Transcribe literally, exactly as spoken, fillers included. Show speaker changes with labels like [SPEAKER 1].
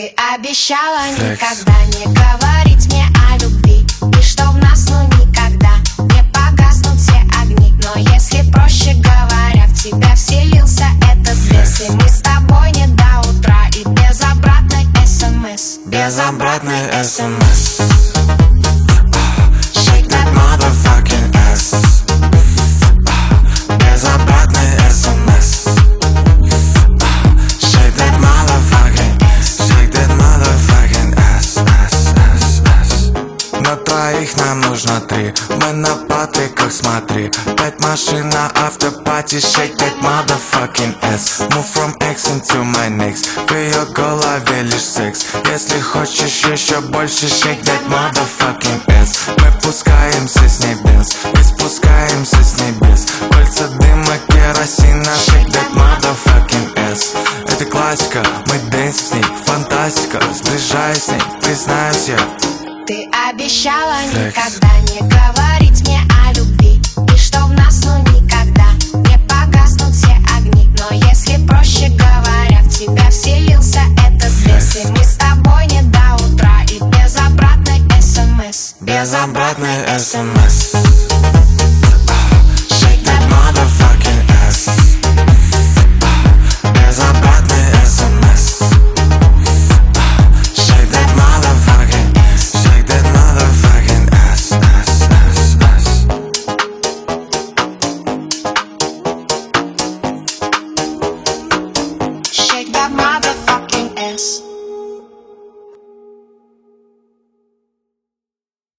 [SPEAKER 1] Ты обещала никогда не говорить мне о любви, и что в нас ну никогда не погаснут все огни. Но если, проще говоря, в тебя вселился этот бес, и мы с тобой не до утра, и без обратной смс.
[SPEAKER 2] Без обратной смс. Shake that motherfucking ass. Без обратной смс. Shake that motherfucking, shake that motherfucking ass, ass, ass, ass. На твоих нам нужно три, мы на патриках, смотри. Пять машин на автопати. Shake that motherfucking ass. Move from X into my next. В ее голове лишь секс. Если хочешь еще больше, shake that motherfucking ass. Мы пускаемся с небес и спускаемся с небес. Кольца дыма, керосина. Shake that motherfucking ass. Это классика, мы дэнс с ней. Фантастика, сближаясь с ней, признаюсь я.
[SPEAKER 1] Ты обещала никогда не говорить мне о любви, и что в нас ну никогда не погаснут все огни. Но если, проще говоря, в тебя вселился этот бес, и мы с тобой не до утра, и без обратной смс.
[SPEAKER 2] Без обратной смс. Shake that motherfucking ass. Без обратной смс. Shake that motherfucking, shake that motherfucking ass, ass, ass, ass.
[SPEAKER 1] Shake that motherfucking ass.